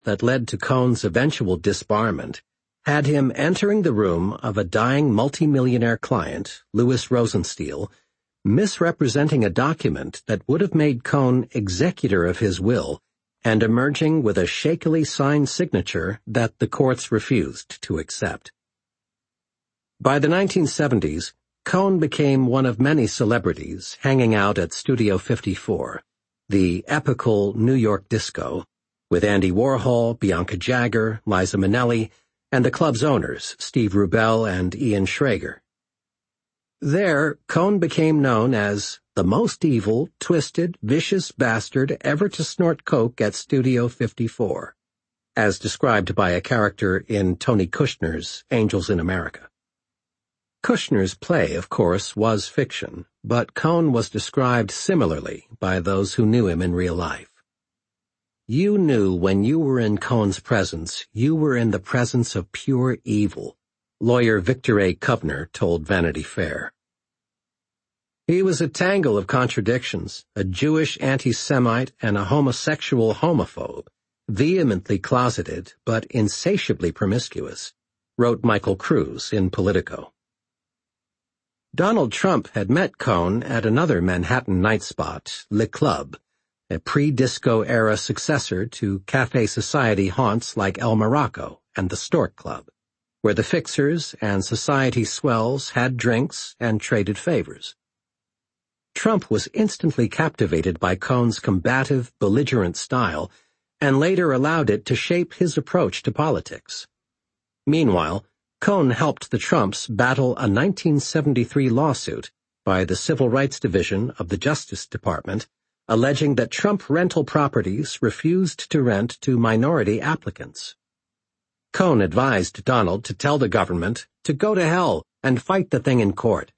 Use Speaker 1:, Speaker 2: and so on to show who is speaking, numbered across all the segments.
Speaker 1: that led to Cohn's eventual disbarment had him entering the room of a dying multimillionaire client, Louis Rosenstiel, misrepresenting a document that would have made Cohn executor of his will and emerging with a shakily signed signature that the courts refused to accept. By the 1970s, Cohn became one of many celebrities hanging out at Studio 54, the epical New York disco, with Andy Warhol, Bianca Jagger, Liza Minnelli, and the club's owners, Steve Rubell and Ian Schrager. There, Cohn became known as the most evil, twisted, vicious bastard ever to snort coke at Studio 54, as described by a character in Tony Kushner's Angels in America. Kushner's play, of course, was fiction, but Cohn was described similarly by those who knew him in real life. You knew when you were in Cohn's presence, you were in the presence of pure evil, lawyer Victor A. Kovner told Vanity Fair. He was a tangle of contradictions, a Jewish anti-Semite and a homosexual homophobe, vehemently closeted but insatiably promiscuous, wrote Michael Cruz in Politico. Donald Trump had met Cohn at another Manhattan night spot, Le Club, a pre-disco-era successor to Café Society haunts like El Morocco and the Stork Club, where the fixers and society swells had drinks and traded favors. Trump was instantly captivated by Cohn's combative, belligerent style and later allowed it to shape his approach to politics. Meanwhile, Cohn helped the Trumps battle a 1973 lawsuit by the Civil Rights Division of the Justice Department alleging that Trump rental properties refused to rent to minority applicants. Cohn advised Donald to tell the government to go to hell and fight the thing in court.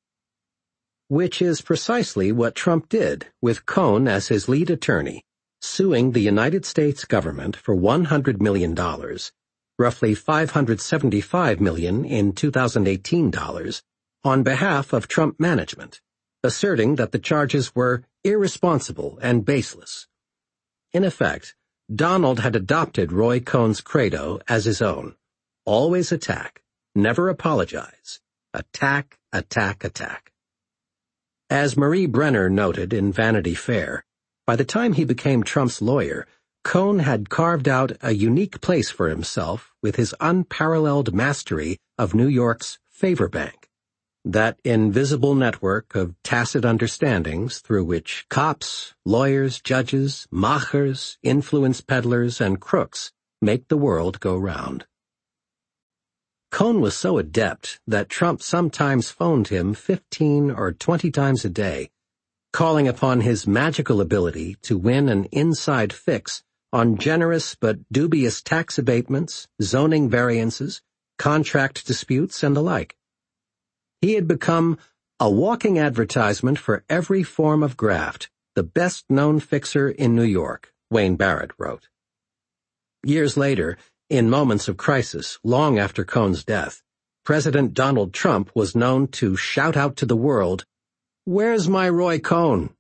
Speaker 1: Which is precisely what Trump did, with Cohn as his lead attorney, suing the United States government for $100 million, roughly $575 million in 2018 dollars, on behalf of Trump management, asserting that the charges were irresponsible and baseless. In effect, Donald had adopted Roy Cohn's credo as his own. Always attack, never apologize. Attack, attack, attack. As Marie Brenner noted in Vanity Fair, by the time he became Trump's lawyer, Cohn had carved out a unique place for himself with his unparalleled mastery of New York's favor bank, that invisible network of tacit understandings through which cops, lawyers, judges, machers, influence peddlers, and crooks make the world go round. Cohn was so adept that Trump sometimes phoned him 15 or 20 times a day, calling upon his magical ability to win an inside fix on generous but dubious tax abatements, zoning variances, contract disputes, and the like. He had become a walking advertisement for every form of graft, the best-known fixer in New York, Wayne Barrett wrote. Years later, in moments of crisis, long after Cohn's death, President Donald Trump was known to shout out to the world, "Where's my Roy Cohn?"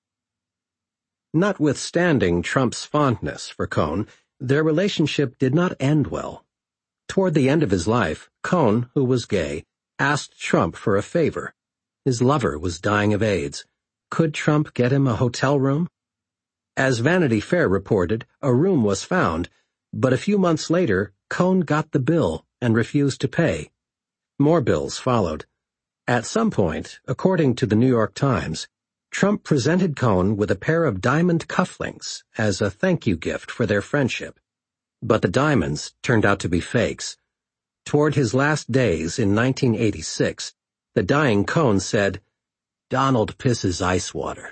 Speaker 1: Notwithstanding Trump's fondness for Cohn, their relationship did not end well. Toward the end of his life, Cohn, who was gay, asked Trump for a favor. His lover was dying of AIDS. Could Trump get him a hotel room? As Vanity Fair reported, a room was found, but a few months later, Cohn got the bill and refused to pay. More bills followed. At some point, according to the New York Times, Trump presented Cohn with a pair of diamond cufflinks as a thank you gift for their friendship. But the diamonds turned out to be fakes. Toward his last days in 1986, the dying Cohn said, "Donald pisses ice water."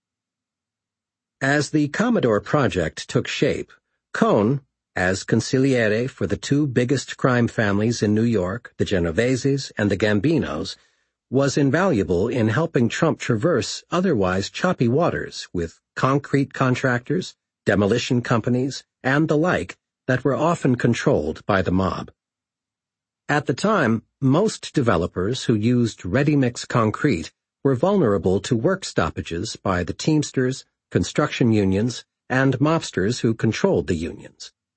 Speaker 1: As the Commodore project took shape, Cohn, as consigliere for the two biggest crime families in New York, the Genoveses and the Gambinos, was invaluable in helping Trump traverse otherwise choppy waters with concrete contractors, demolition companies, and the like that were often controlled by the mob. At the time, most developers who used ready-mix concrete were vulnerable to work stoppages by the Teamsters, construction unions, and mobsters who controlled the unions.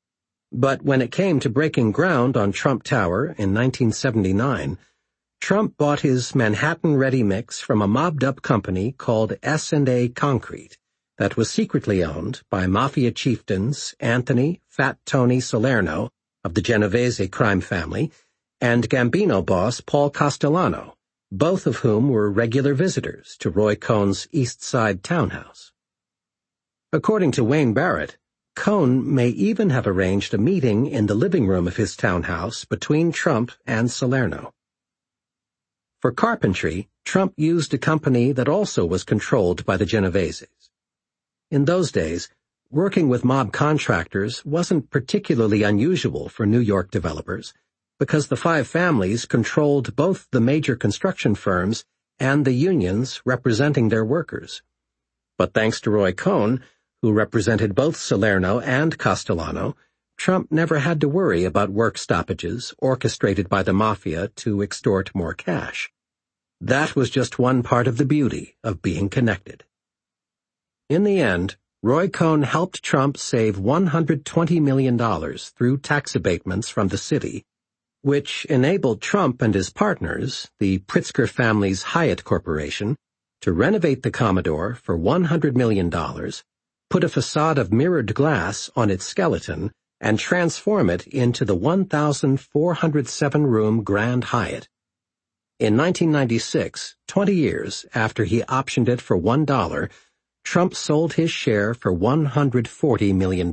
Speaker 1: But when it came to breaking ground on Trump Tower in 1979, Trump bought his Manhattan ready mix from a mobbed-up company called S&A Concrete that was secretly owned by mafia chieftains Anthony Fat Tony Salerno of the Genovese crime family and Gambino boss Paul Castellano, both of whom were regular visitors to Roy Cohn's East Side townhouse. According to Wayne Barrett, Cohn may even have arranged a meeting in the living room of his townhouse between Trump and Salerno. For carpentry, Trump used a company that also was controlled by the Genoveses. In those days, working with mob contractors wasn't particularly unusual for New York developers because the five families controlled both the major construction firms and the unions representing their workers. But thanks to Roy Cohn, who represented both Salerno and Castellano, Trump never had to worry about work stoppages orchestrated by the mafia to extort more cash. That was just one part of the beauty of being connected. In the end, Roy Cohn helped Trump save $120 million through tax abatements from the city, which enabled Trump and his partners, the Pritzker family's Hyatt Corporation, to renovate the Commodore for $100 million, put a facade of mirrored glass on its skeleton, and transform it into the 1,407-room Grand Hyatt. In 1996, 20 years after he optioned it for $1, Trump sold his share for $140 million.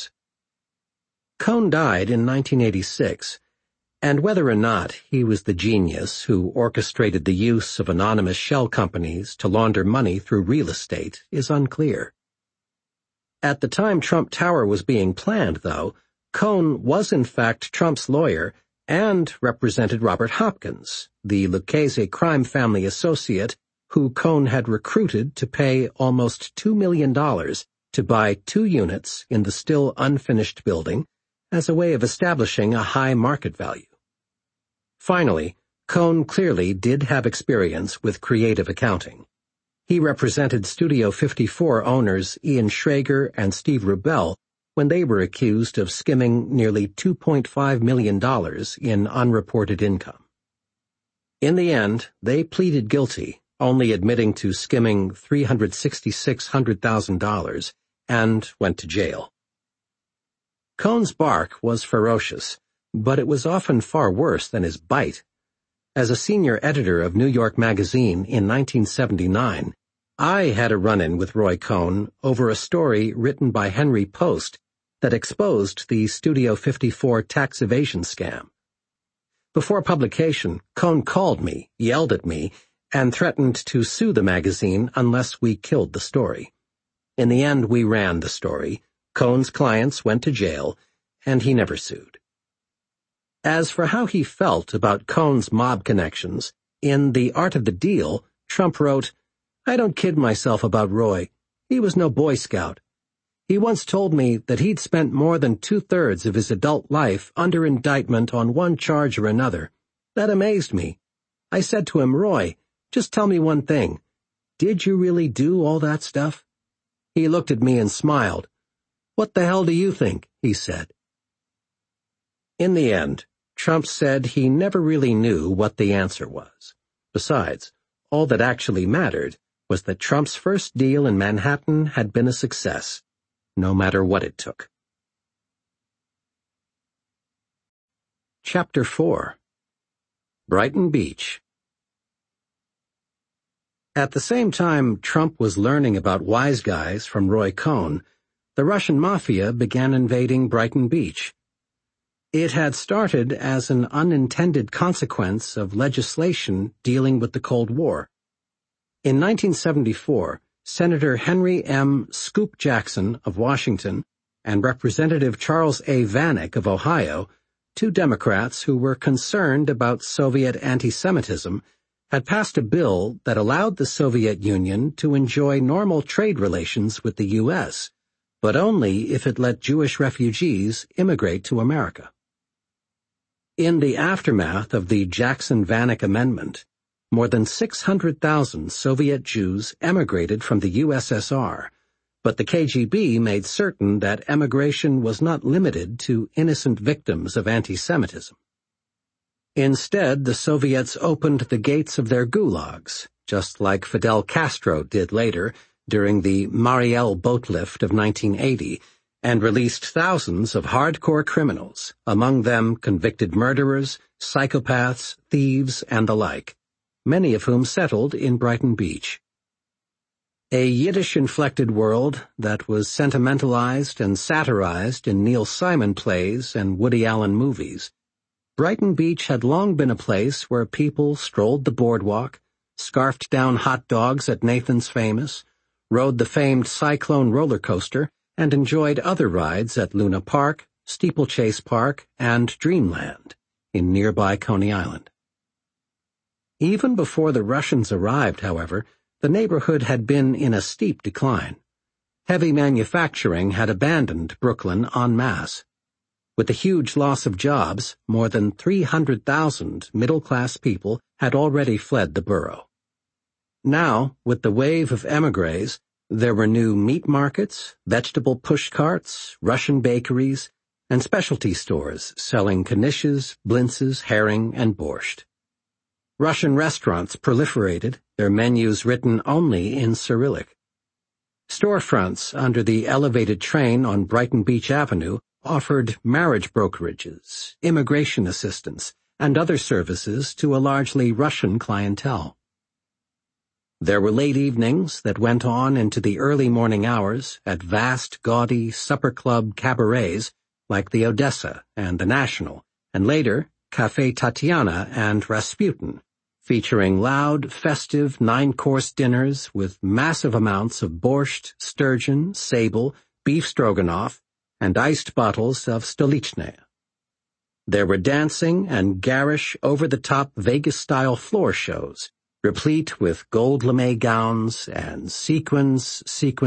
Speaker 1: Cohn died in 1986, and whether or not he was the genius who orchestrated the use of anonymous shell companies to launder money through real estate is unclear. At the time Trump Tower was being planned, though, Cohn was in fact Trump's lawyer and represented Robert Hopkins, the Lucchese crime family associate who Cohn had recruited to pay almost $2 million to buy 2 units in the still unfinished building as a way of establishing a high market value. Finally, Cohn clearly did have experience with creative accounting. He represented Studio 54 owners Ian Schrager and Steve Rubell when they were accused of skimming nearly $2.5 million in unreported income. In the end, they pleaded guilty, only admitting to skimming $366,000 and went to jail. Cohn's bark was ferocious, but it was often far worse than his bite. As a senior editor of New York Magazine in 1979, I had a run-in with Roy Cohn over a story written by Henry Post that exposed the Studio 54 tax evasion scam. Before publication, Cohn called me, yelled at me, and threatened to sue the magazine unless we killed the story. In the end, we ran the story. Cohn's clients went to jail, and he never sued. As for how he felt about Cohn's mob connections, in The Art of the Deal, Trump wrote, "I don't kid myself about Roy. He was no Boy Scout. He once told me that he'd spent more than 2/3 of his adult life under indictment on one charge or another. That amazed me. I said to him, 'Roy, just tell me one thing. Did you really do all that stuff?' He looked at me and smiled. 'What the hell do you think?' he said." In the end, Trump said he never really knew what the answer was. Besides, all that actually mattered was that Trump's first deal in Manhattan had been a success, no matter what it took. Chapter 4. Brighton Beach. At the same time Trump was learning about wise guys from Roy Cohn, the Russian mafia began invading Brighton Beach. It had started as an unintended consequence of legislation dealing with the Cold War. In 1974, Senator Henry M. Scoop Jackson of Washington and Representative Charles A. Vanik of Ohio, 2 Democrats who were concerned about Soviet anti-Semitism, had passed a bill that allowed the Soviet Union to enjoy normal trade relations with the U.S., but only if it let Jewish refugees immigrate to America. In the aftermath of the Jackson-Vanik Amendment, more than 600,000 Soviet Jews emigrated from the USSR, but the KGB made certain that emigration was not limited to innocent victims of anti-Semitism. Instead, the Soviets opened the gates of their gulags, just like Fidel Castro did later during the Mariel boat lift of 1980, and released thousands of hardcore criminals, among them convicted murderers, psychopaths, thieves, and the like, many of whom settled in Brighton Beach. A Yiddish-inflected world that was sentimentalized and satirized in Neil Simon plays and Woody Allen movies, Brighton Beach had long been a place where people strolled the boardwalk, scarfed down hot dogs at Nathan's Famous, rode the famed Cyclone roller coaster, and enjoyed other rides at Luna Park, Steeplechase Park, and Dreamland in nearby Coney Island. Even before the Russians arrived, however, the neighborhood had been in a steep decline. Heavy manufacturing had abandoned Brooklyn en masse. With the huge loss of jobs, more than 300,000 middle-class people had already fled the borough. Now, with the wave of émigrés, there were new meat markets, vegetable pushcarts, Russian bakeries, and specialty stores selling knishes, blintzes, herring, and borscht. Russian restaurants proliferated, their menus written only in Cyrillic. Storefronts under the elevated train on Brighton Beach Avenue offered marriage brokerages, immigration assistance, and other services to a largely Russian clientele. There were late evenings that went on into the early morning hours at vast, gaudy supper club cabarets like the Odessa and the National, and later Café Tatiana and Rasputin, featuring loud, festive 9-course dinners with massive amounts of borscht, sturgeon, sable, beef stroganoff, and iced bottles of Stolichnaya. There were dancing and garish, over-the-top Vegas-style floor shows, replete with gold lame gowns and sequins.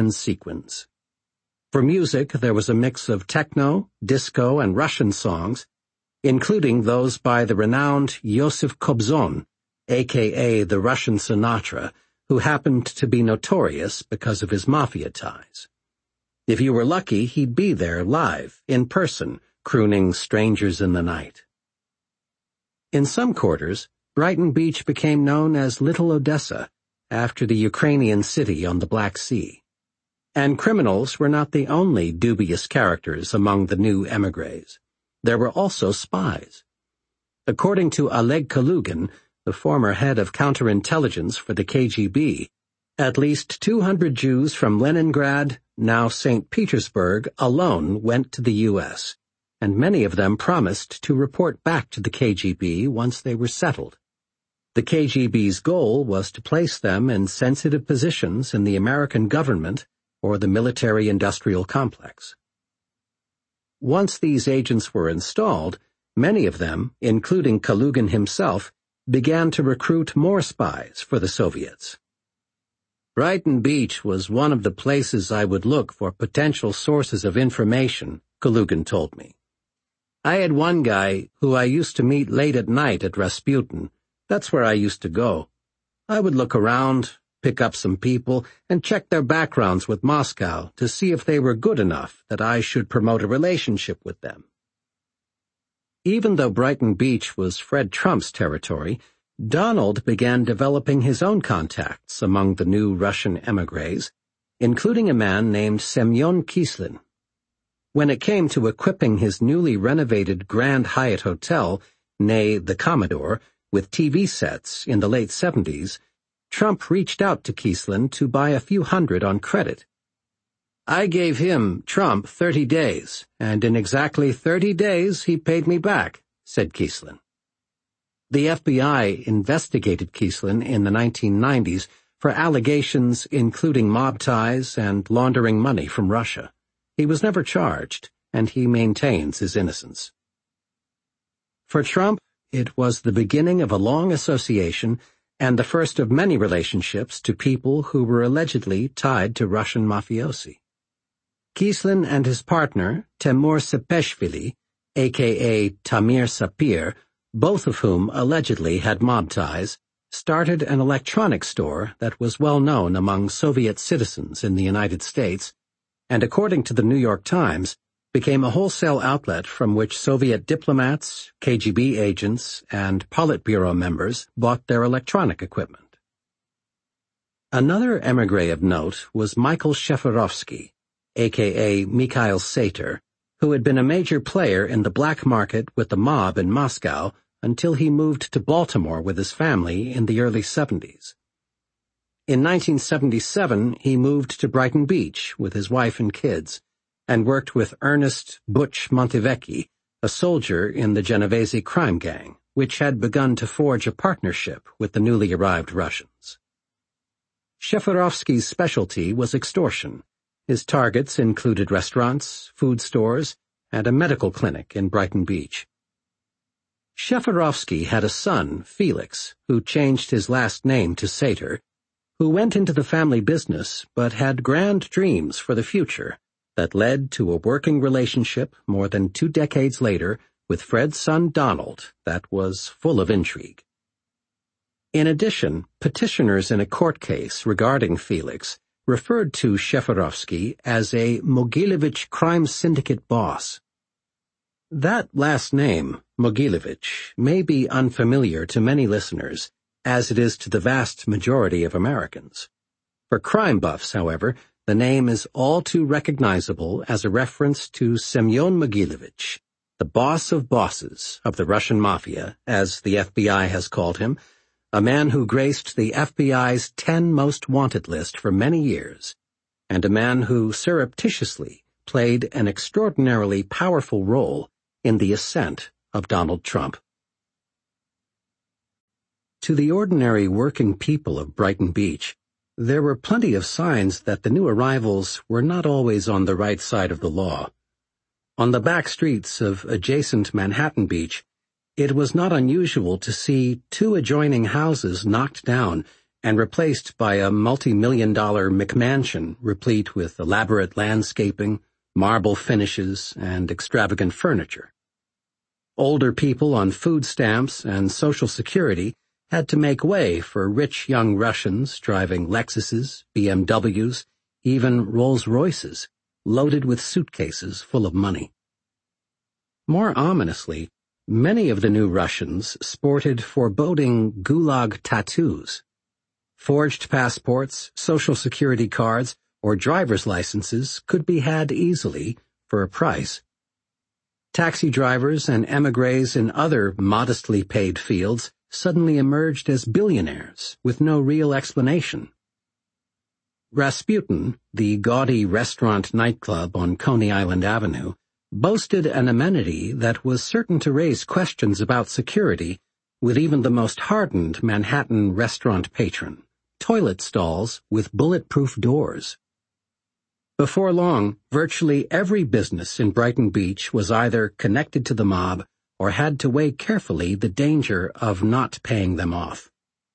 Speaker 1: For music, there was a mix of techno, disco, and Russian songs, including those by the renowned Yosef Kobzon, a.k.a. the Russian Sinatra, who happened to be notorious because of his mafia ties. If you were lucky, he'd be there live, in person, crooning Strangers in the Night. In some quarters, Brighton Beach became known as Little Odessa, after the Ukrainian city on the Black Sea. And criminals were not the only dubious characters among the new émigrés. There were also spies. According to Oleg Kalugin, the former head of counterintelligence for the KGB, at least 200 Jews from Leningrad, now St. Petersburg, alone went to the U.S., and many of them promised to report back to the KGB once they were settled. The KGB's goal was to place them in sensitive positions in the American government or the military-industrial complex. Once these agents were installed, many of them, including Kalugin himself, began to recruit more spies for the Soviets. Brighton Beach was one of the places I would look for potential sources of information, Kalugin told me. I had one guy who I used to meet late at night at Rasputin. That's where I used to go. I would look around, pick up some people, and check their backgrounds with Moscow to see if they were good enough that I should promote a relationship with them. Even though Brighton Beach was Fred Trump's territory, Donald began developing his own contacts among the new Russian émigrés, including a man named Semyon Kislin. When it came to equipping his newly renovated Grand Hyatt Hotel, née the Commodore, with TV sets in the late 70s, Trump reached out to Kislin to buy a few hundred on credit. I gave him, Trump, 30 days, and in exactly 30 days he paid me back, said Kislin. The FBI investigated Kislin in the 1990s for allegations including mob ties and laundering money from Russia. He was never charged, and he maintains his innocence. For Trump, it was the beginning of a long association and the first of many relationships to people who were allegedly tied to Russian mafiosi. Kislin and his partner, Temur Sepeshvili, a.k.a. Tamir Sapir, both of whom allegedly had mob ties, started an electronics store that was well known among Soviet citizens in the United States and according to the New York Times, became a wholesale outlet from which Soviet diplomats, KGB agents, and Politburo members bought their electronic equipment. Another émigré of note was Michael Sheferovsky, a.k.a. Mikhail Sater, who had been a major player in the black market with the mob in Moscow until he moved to Baltimore with his family in the early 70s. In 1977, he moved to Brighton Beach with his wife and kids, and worked with Ernest Butch Montevecchi, a soldier in the Genovese crime gang, which had begun to forge a partnership with the newly arrived Russians. Sheferovsky's specialty was extortion. His targets included restaurants, food stores, and a medical clinic in Brighton Beach. Sheferovsky had a son, Felix, who changed his last name to Sater, who went into the family business but had grand dreams for the future that led to a working relationship more than 2 decades later with Fred's son Donald that was full of intrigue. In addition, petitioners in a court case regarding Felix referred to Sheferovsky as a Mogilevich crime syndicate boss. That last name, Mogilevich, may be unfamiliar to many listeners, as it is to the vast majority of Americans. For crime buffs, however, the name is all too recognizable as a reference to Semyon Mogilevich, the boss of bosses of the Russian Mafia, as the FBI has called him, a man who graced the FBI's 10 most wanted list for many years, and a man who surreptitiously played an extraordinarily powerful role in the ascent of Donald Trump. To the ordinary working people of Brighton Beach, there were plenty of signs that the new arrivals were not always on the right side of the law. On the back streets of adjacent Manhattan Beach, it was not unusual to see 2 adjoining houses knocked down and replaced by a multi-million-dollar McMansion replete with elaborate landscaping, marble finishes, and extravagant furniture. Older people on food stamps and Social Security had to make way for rich young Russians driving Lexuses, BMWs, even Rolls-Royces, loaded with suitcases full of money. More ominously, many of the new Russians sported foreboding gulag tattoos. Forged passports, Social Security cards, or driver's licenses could be had easily for a price. Taxi drivers and émigrés in other modestly paid fields suddenly emerged as billionaires with no real explanation. Rasputin, the gaudy restaurant nightclub on Coney Island Avenue, boasted an amenity that was certain to raise questions about security with even the most hardened Manhattan restaurant patron: toilet stalls with bulletproof doors. Before long, virtually every business in Brighton Beach was either connected to the mob or had to weigh carefully the danger of not paying them off.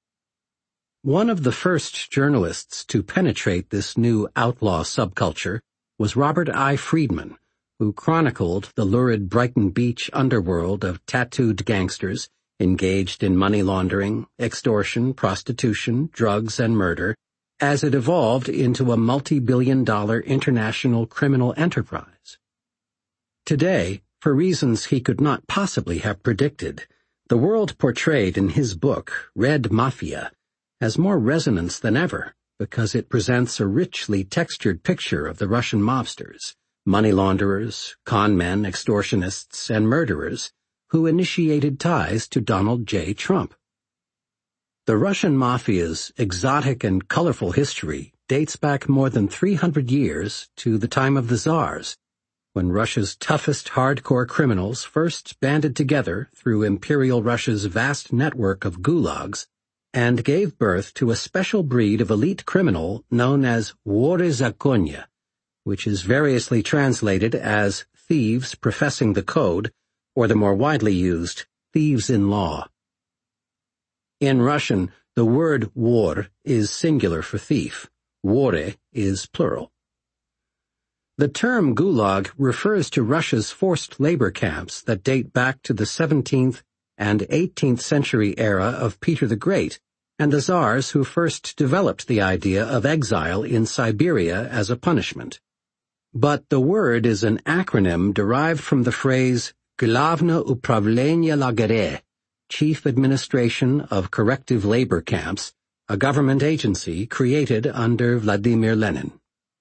Speaker 1: One of the first journalists to penetrate this new outlaw subculture was Robert I. Friedman, who chronicled the lurid Brighton Beach underworld of tattooed gangsters engaged in money laundering, extortion, prostitution, drugs, and murder, as it evolved into a multi-billion-dollar international criminal enterprise. Today, for reasons he could not possibly have predicted, the world portrayed in his book, Red Mafia, has more resonance than ever because it presents a richly textured picture of the Russian mobsters, money launderers, con men, extortionists, and murderers who initiated ties to Donald J. Trump. The Russian Mafia's exotic and colorful history dates back more than 300 years to the time of the Tsars, when Russia's toughest hardcore criminals first banded together through Imperial Russia's vast network of gulags and gave birth to a special breed of elite criminal known as Wory Zakonia, which is variously translated as thieves professing the code, or the more widely used, thieves in law. In Russian, the word wor is singular for thief. Wory is plural. The term gulag refers to Russia's forced labor camps that date back to the 17th and 18th century era of Peter the Great and the Tsars who first developed the idea of exile in Siberia as a punishment. but the word is an acronym derived from the phrase Glavne Upravlение Lagere, Chief Administration of Corrective Labor Camps, a government agency created under Vladimir Lenin.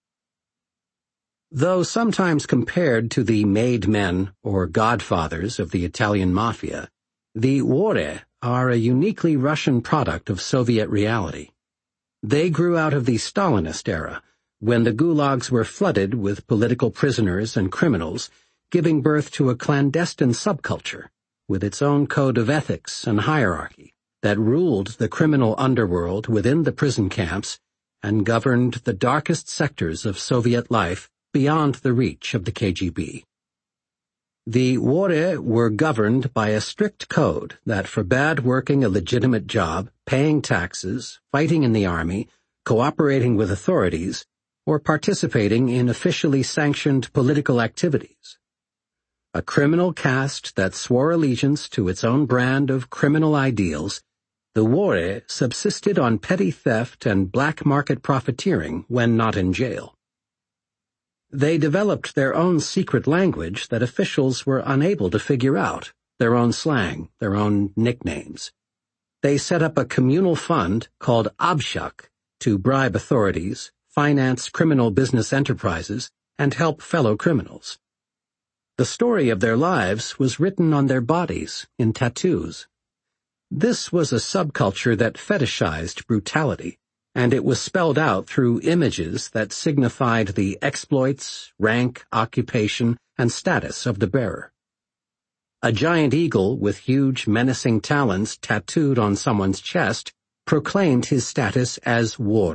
Speaker 1: Though sometimes compared to the made men or godfathers of the Italian mafia, the Wore are a uniquely Russian product of Soviet reality. They grew out of the Stalinist era, when the gulags were flooded with political prisoners and criminals, giving birth to a clandestine subculture with its own code of ethics and hierarchy that ruled the criminal underworld within the prison camps and governed the darkest sectors of Soviet life beyond the reach of the KGB. The Wore were governed by a strict code that forbade working a legitimate job, paying taxes, fighting in the army, cooperating with authorities, or participating in officially sanctioned political activities. A criminal caste that swore allegiance to its own brand of criminal ideals, the Wore subsisted on petty theft and black market profiteering when not in jail. They developed their own secret language that officials were unable to figure out, their own slang, their own nicknames. They set up a communal fund called Obshchak to bribe authorities, finance criminal business enterprises, and help fellow criminals. The story of their lives was written on their bodies in tattoos. This was a subculture that fetishized brutality, and it was spelled out through images that signified the exploits, rank, occupation, and status of the bearer. A giant eagle with huge menacing talons tattooed on someone's chest proclaimed his status as Wor.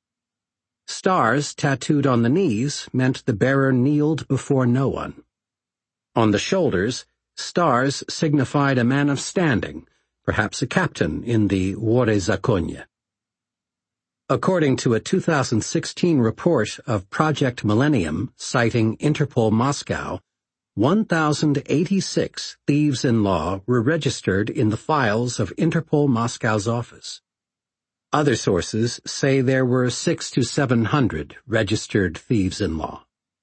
Speaker 1: Stars tattooed on the knees meant the bearer kneeled before no one. On the shoulders, stars signified a man of standing, perhaps a captain in the Wore Zakonie. According to a 2016 report of Project Millennium citing Interpol Moscow, 1,086 thieves-in-law were registered in the files of Interpol Moscow's office. Other sources say there were 600 to 700 registered thieves-in-law.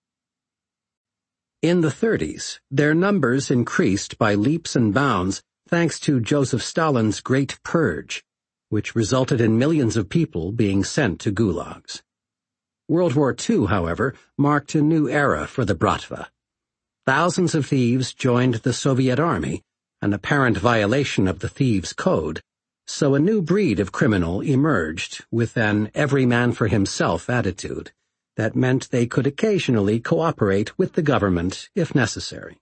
Speaker 1: In the 30s, their numbers increased by leaps and bounds thanks to Joseph Stalin's Great Purge, which resulted in millions of people being sent to gulags. World War II, however, marked a new era for the Bratva. Thousands of thieves joined the Soviet Army, an apparent violation of the thieves' code, so a new breed of criminal emerged with an every-man-for-himself attitude that meant they could occasionally cooperate with the government if necessary.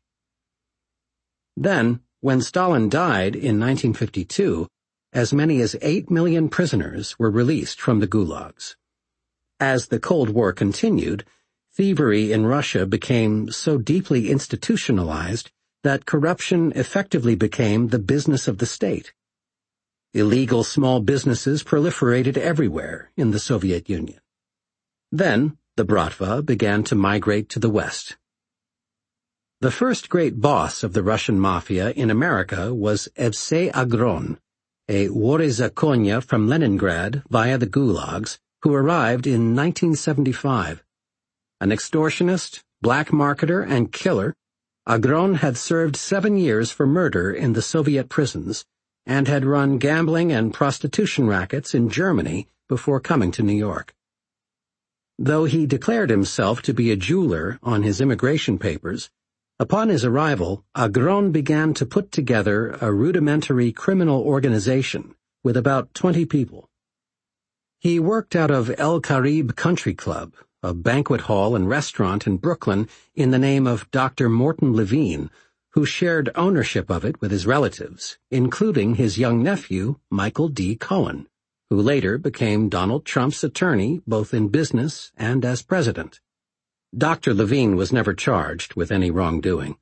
Speaker 1: Then, when Stalin died in 1952, as many as 8 million prisoners were released from the gulags. As the Cold War continued, thievery in Russia became so deeply institutionalized that corruption effectively became the business of the state. Illegal small businesses proliferated everywhere in the Soviet Union. Then, the Bratva began to migrate to the West. The first great boss of the Russian mafia in America was Evsei Agron, a Wore Zakonie from Leningrad via the gulags, who arrived in 1975. An extortionist, black marketer, and killer, Agron had served 7 years for murder in the Soviet prisons and had run gambling and prostitution rackets in Germany before coming to New York. Though he declared himself to be a jeweler on his immigration papers, upon his arrival, Agron began to put together a rudimentary criminal organization with about 20 people. He worked out of El Carib Country Club, a banquet hall and restaurant in Brooklyn, in the name of Dr. Morton Levine, who shared ownership of it with his relatives, including his young nephew, Michael D. Cohen, who later became Donald Trump's attorney both in business and as president. Dr. Levine was never charged with any wrongdoing.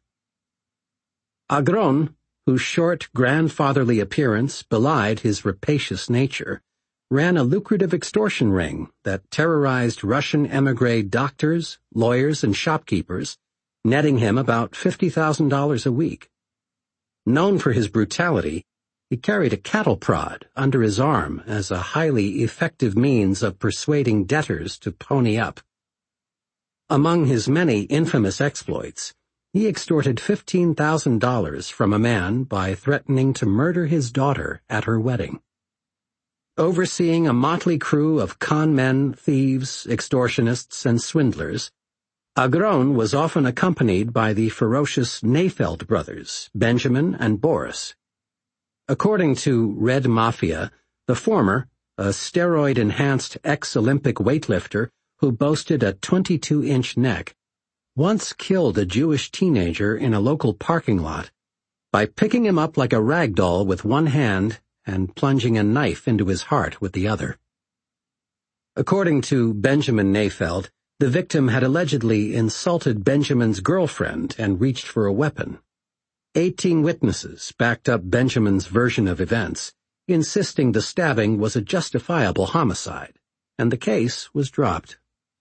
Speaker 1: Agron, whose short, grandfatherly appearance belied his rapacious nature, ran a lucrative extortion ring that terrorized Russian émigré doctors, lawyers, and shopkeepers, netting him about $50,000 a week. Known for his brutality, he carried a cattle prod under his arm as a highly effective means of persuading debtors to pony up. Among his many infamous exploits, he extorted $15,000 from a man by threatening to murder his daughter at her wedding. Overseeing a motley crew of con men, thieves, extortionists, and swindlers, Agron was often accompanied by the ferocious Neifeld brothers, Benjamin and Boris. According to Red Mafia, the former, a steroid-enhanced ex-Olympic weightlifter who boasted a 22-inch neck, once killed a Jewish teenager in a local parking lot by picking him up like a rag doll with one hand and plunging a knife into his heart with the other. According to Benjamin Neifeld, the victim had allegedly insulted Benjamin's girlfriend and reached for a weapon. 18 witnesses backed up Benjamin's version of events, insisting the stabbing was a justifiable homicide, and the case was dropped.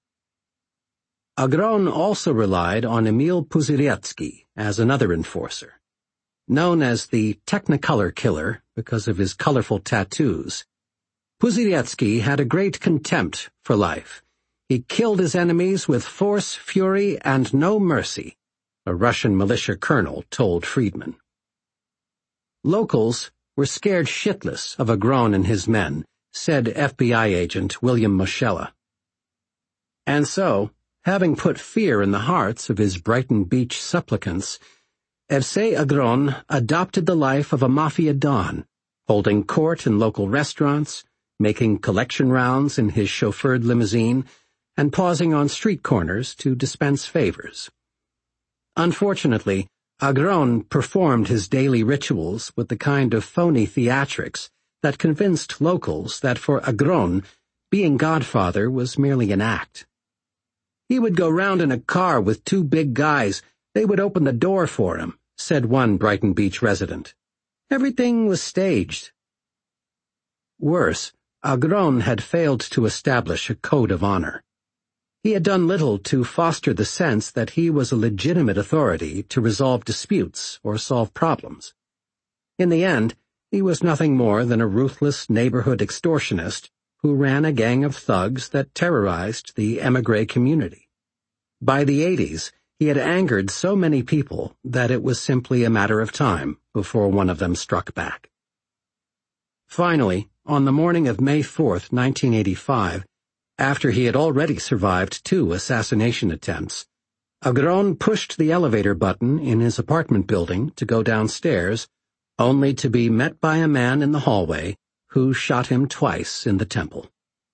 Speaker 1: Agron also relied on Emil Puziriatsky as another enforcer. Known as the Technicolor Killer because of his colorful tattoos, Puziriatsky had a great contempt for life. He killed his enemies with force, fury, and no mercy, a Russian militia colonel told Friedman. Locals were scared shitless of Agron and his men, said FBI agent William Moschella. And so, having put fear in the hearts of his Brighton Beach supplicants, Evsei Agron adopted the life of a mafia don, holding court in local restaurants, making collection rounds in his chauffeured limousine, and pausing on street corners to dispense favors. Unfortunately, Agron performed his daily rituals with the kind of phony theatrics that convinced locals that for Agron, being Godfather was merely an act. He would go round in a car with two big guys. They would open the door for him, said one Brighton Beach resident. Everything was staged. Worse, Agron had failed to establish a code of honor. He had done little to foster the sense that he was a legitimate authority to resolve disputes or solve problems. In the end, he was nothing more than a ruthless neighborhood extortionist who ran a gang of thugs that terrorized the émigré community. By the 80s, he had angered so many people that it was simply a matter of time before one of them struck back. Finally, on the morning of May 4th, 1985, after he had already survived 2 assassination attempts, Agron pushed the elevator button in his apartment building to go downstairs, only to be met by a man in the hallway who shot him twice in the temple.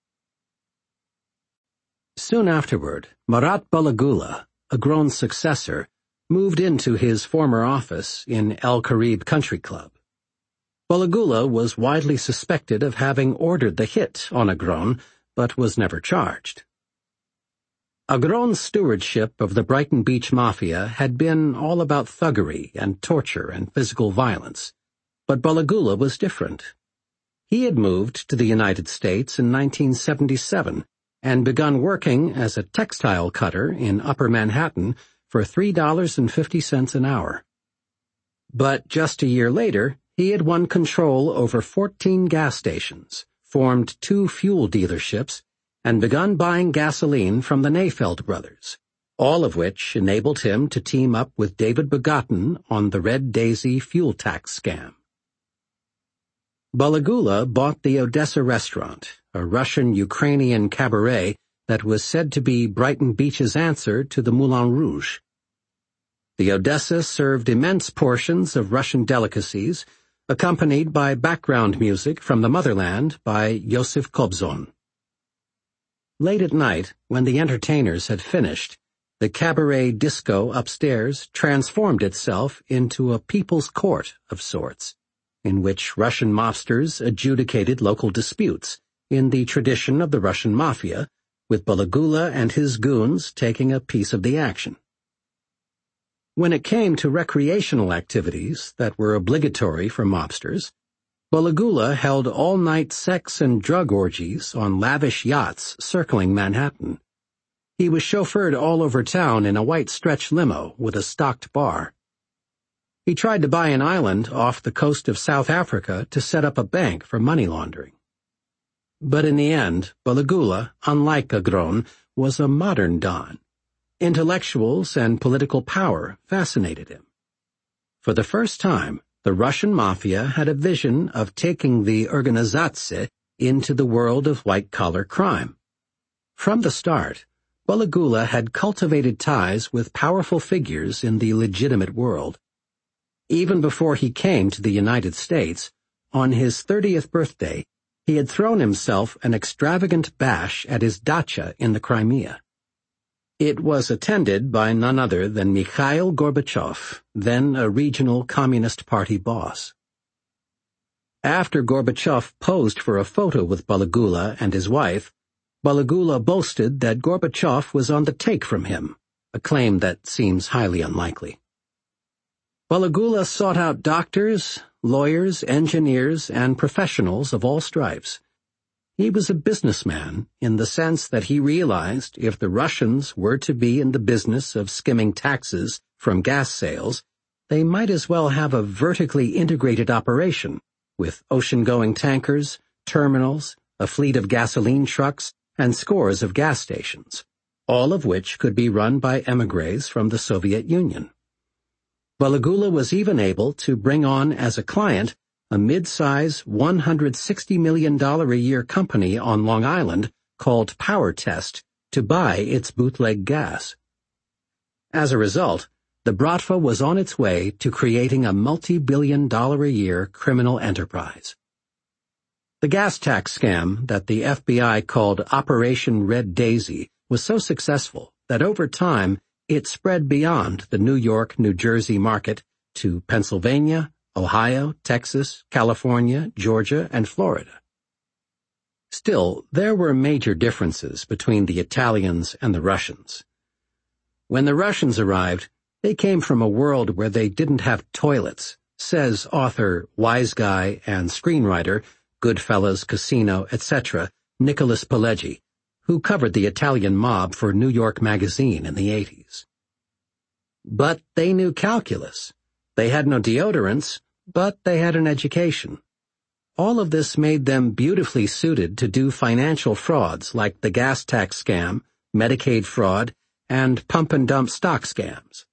Speaker 1: Soon afterward, Marat Balagula, Agron's successor, moved into his former office in El Carib Country Club. Balagula was widely suspected of having ordered the hit on Agron, but was never charged. Agron's stewardship of the Brighton Beach Mafia had been all about thuggery and torture and physical violence, but Balagula was different. He had moved to the United States in 1977 and begun working as a textile cutter in Upper Manhattan for $3.50 an hour. But just a year later, he had won control over 14 gas stations, formed 2 fuel dealerships, and begun buying gasoline from the Neifeld brothers, all of which enabled him to team up with David Begotten on the Red Daisy fuel tax scam. Balagula bought the Odessa restaurant, a Russian-Ukrainian cabaret that was said to be Brighton Beach's answer to the Moulin Rouge. The Odessa served immense portions of Russian delicacies, accompanied by background music from the motherland by Yosef Kobzon. Late at night, when the entertainers had finished, the cabaret disco upstairs transformed itself into a people's court of sorts, in which Russian mobsters adjudicated local disputes, in the tradition of the Russian mafia, with Balagula and his goons taking a piece of the action. When it came to recreational activities that were obligatory for mobsters, Balagula held all-night sex and drug orgies on lavish yachts circling Manhattan. He was chauffeured all over town in a white stretch limo with a stocked bar. He tried to buy an island off the coast of South Africa to set up a bank for money laundering. But in the end, Balagula, unlike Agron, was a modern don. Intellectuals and political power fascinated him. For the first time, the Russian mafia had a vision of taking the Organizatse into the world of white-collar crime. From the start, Baligula had cultivated ties with powerful figures in the legitimate world. Even before he came to the United States, on his 30th birthday, he had thrown himself an extravagant bash at his dacha in the Crimea. It was attended by none other than Mikhail Gorbachev, then a regional Communist Party boss. After Gorbachev posed for a photo with Baligula and his wife, Baligula boasted that Gorbachev was on the take from him, a claim that seems highly unlikely. Baligula sought out doctors, lawyers, engineers, and professionals of all stripes. He was a businessman in the sense that he realized if the Russians were to be in the business of skimming taxes from gas sales, they might as well have a vertically integrated operation with ocean-going tankers, terminals, a fleet of gasoline trucks, and scores of gas stations, all of which could be run by émigrés from the Soviet Union. Baligula was even able to bring on as a client a mid-size $160 million a year company on Long Island called Power Test to buy its bootleg gas. As a result, the Bratva was on its way to creating a multi-billion-dollar-a-year criminal enterprise. The gas tax scam that the FBI called Operation Red Daisy was so successful that over time it spread beyond the New York, New Jersey market to Pennsylvania, Ohio, Texas, California, Georgia, and Florida. Still, there were major differences between the Italians and the Russians. When the Russians arrived, they came from a world where they didn't have toilets, says author, wise guy, and screenwriter, Goodfellas, Casino, etc., Nicholas Pileggi, who covered the Italian mob for New York Magazine in the 80s. But they knew calculus. They had no deodorants, but they had an education. All of this made them beautifully suited to do financial frauds like the gas tax scam, Medicaid fraud, and pump-and-dump stock scams.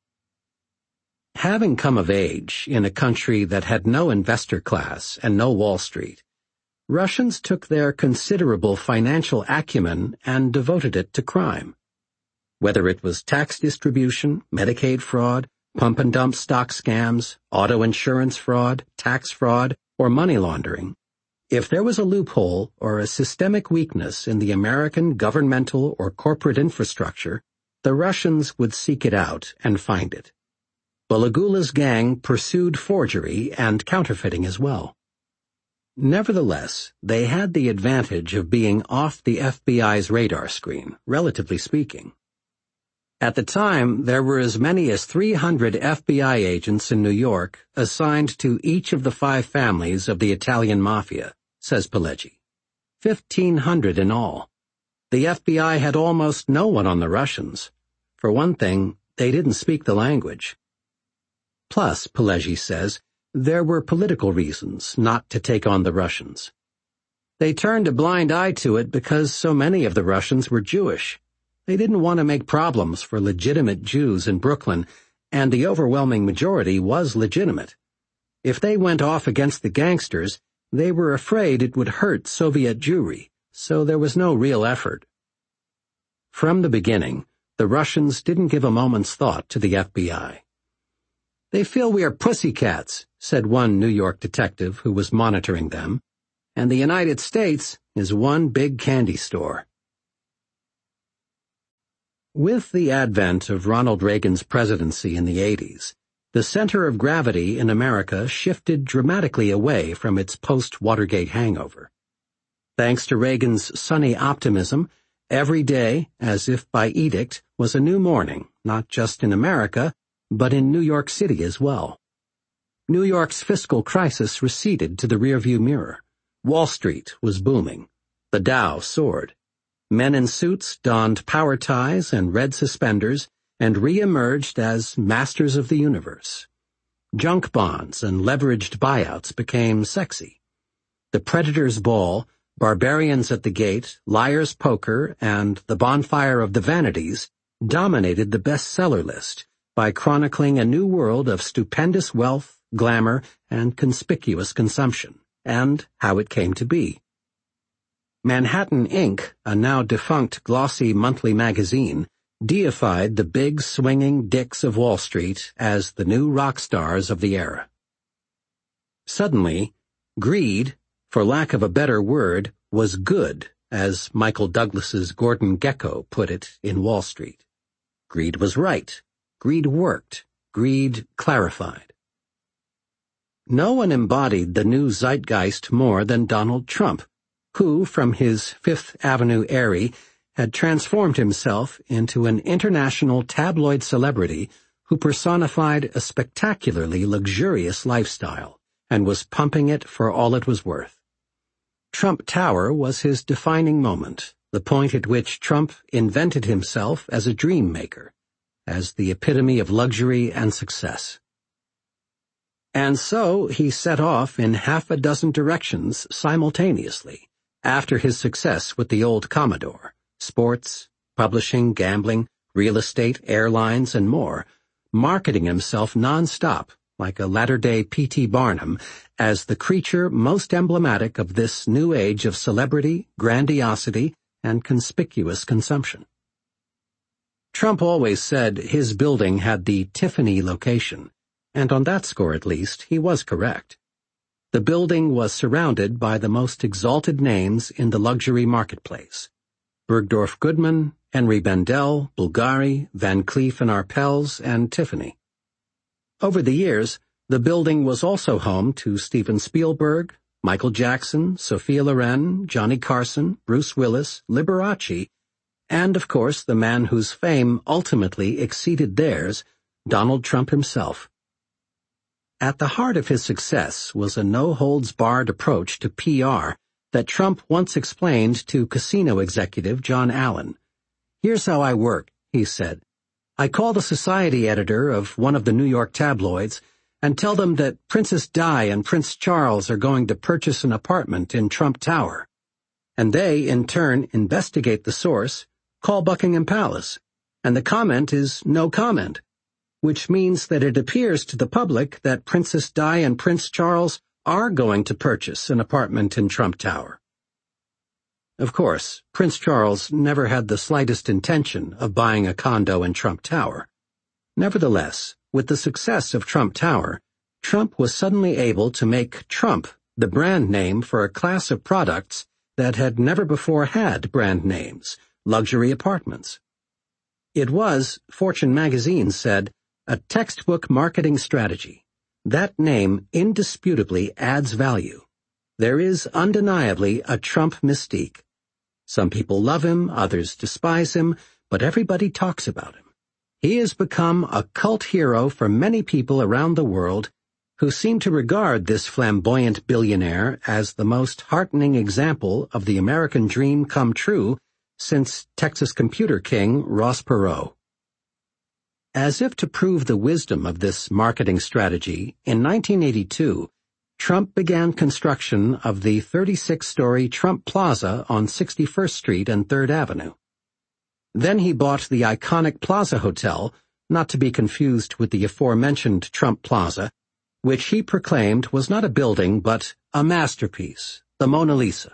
Speaker 1: Having come of age in a country that had no investor class and no Wall Street, Russians took their considerable financial acumen and devoted it to crime. Whether it was tax distribution, Medicaid fraud, pump-and-dump stock scams, auto insurance fraud, tax fraud, or money laundering, if there was a loophole or a systemic weakness in the American governmental or corporate infrastructure, the Russians would seek it out and find it. Baligula's gang pursued forgery and counterfeiting as well. Nevertheless, they had the advantage of being off the FBI's radar screen, relatively speaking. At the time, there were as many as 300 FBI agents in New York assigned to each of the 5 families of the Italian mafia, says Pileggi. 1,500 in all. The FBI had almost no one on the Russians. For one thing, they didn't speak the language. Plus, Pileggi says, there were political reasons not to take on the Russians. They turned a blind eye to it because so many of the Russians were Jewish. They didn't want to make problems for legitimate Jews in Brooklyn, and the overwhelming majority was legitimate. If they went off against the gangsters, they were afraid it would hurt Soviet Jewry, so there was no real effort. From the beginning, the Russians didn't give a moment's thought to the FBI. They feel we are pussycats, said one New York detective who was monitoring them, and the United States is one big candy store. With the advent of Ronald Reagan's presidency in the 80s, the center of gravity in America shifted dramatically away from its post-Watergate hangover. Thanks to Reagan's sunny optimism, every day, as if by edict, was a new morning, not just in America, but in New York City as well. New York's fiscal crisis receded to the rearview mirror. Wall Street was booming. The Dow soared. Men in suits donned power ties and red suspenders and re-emerged as masters of the universe. Junk bonds and leveraged buyouts became sexy. The Predator's Ball, Barbarians at the Gate, Liar's Poker, and The Bonfire of the Vanities dominated the bestseller list by chronicling a new world of stupendous wealth, glamour, and conspicuous consumption, and how it came to be. Manhattan Inc., a now defunct glossy monthly magazine, deified the big swinging dicks of Wall Street as the new rock stars of the era. Suddenly, greed, for lack of a better word, was good, as Michael Douglas's Gordon Gekko put it in Wall Street. Greed was right. Greed worked. Greed clarified. No one embodied the new zeitgeist more than Donald Trump, who, from his Fifth Avenue eyrie, had transformed himself into an international tabloid celebrity who personified a spectacularly luxurious lifestyle and was pumping it for all it was worth. Trump Tower was his defining moment, the point at which Trump invented himself as a dream maker, as the epitome of luxury and success. And so he set off in half a dozen directions simultaneously, after his success with the old Commodore, sports, publishing, gambling, real estate, airlines, and more, marketing himself nonstop, like a latter-day P.T. Barnum, as the creature most emblematic of this new age of celebrity, grandiosity, and conspicuous consumption. Trump always said his building had the Tiffany location, and on that score at least, he was correct. The building was surrounded by the most exalted names in the luxury marketplace: Bergdorf Goodman, Henri Bendel, Bulgari, Van Cleef & Arpels, and Tiffany. Over the years, the building was also home to Steven Spielberg, Michael Jackson, Sophia Loren, Johnny Carson, Bruce Willis, Liberace, and, of course, the man whose fame ultimately exceeded theirs, Donald Trump himself. At the heart of his success was a no-holds-barred approach to PR that Trump once explained to casino executive John Allen. "Here's how I work," he said. "I call the society editor of one of the New York tabloids and tell them that Princess Di and Prince Charles are going to purchase an apartment in Trump Tower. And they, in turn, investigate the source, call Buckingham Palace, and the comment is no comment, which means that it appears to the public that Princess Di and Prince Charles are going to purchase an apartment in Trump Tower." Of course, Prince Charles never had the slightest intention of buying a condo in Trump Tower. Nevertheless, with the success of Trump Tower, Trump was suddenly able to make Trump the brand name for a class of products that had never before had brand names: luxury apartments. It was, Fortune magazine said, a textbook marketing strategy. That name indisputably adds value. There is undeniably a Trump mystique. Some people love him, others despise him, but everybody talks about him. He has become a cult hero for many people around the world who seem to regard this flamboyant billionaire as the most heartening example of the American dream come true since Texas computer king Ross Perot. As if to prove the wisdom of this marketing strategy, in 1982, Trump began construction of the 36-story Trump Plaza on 61st Street and 3rd Avenue. Then he bought the iconic Plaza Hotel, not to be confused with the aforementioned Trump Plaza, which he proclaimed was not a building but a masterpiece, the Mona Lisa.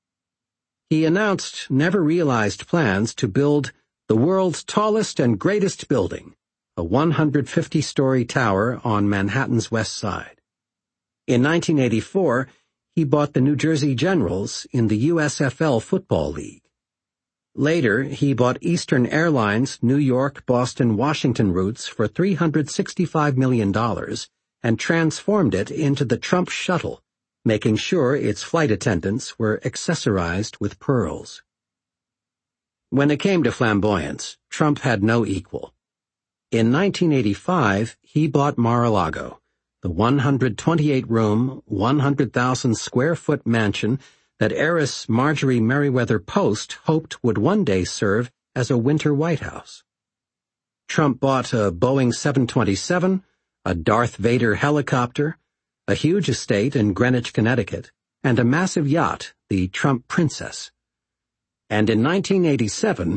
Speaker 1: He announced never-realized plans to build the world's tallest and greatest building, a 150-story tower on Manhattan's West Side. In 1984, he bought the New Jersey Generals in the USFL Football League. Later, he bought Eastern Airlines' New York, Boston, Washington routes for $365 million and transformed it into the Trump Shuttle, making sure its flight attendants were accessorized with pearls. When it came to flamboyance, Trump had no equal. In 1985, he bought Mar-a-Lago, the 128-room, 100,000-square-foot mansion that heiress Marjorie Merriweather Post hoped would one day serve as a winter White House. Trump bought a Boeing 727, a Darth Vader helicopter, a huge estate in Greenwich, Connecticut, and a massive yacht, the Trump Princess. And in 1987,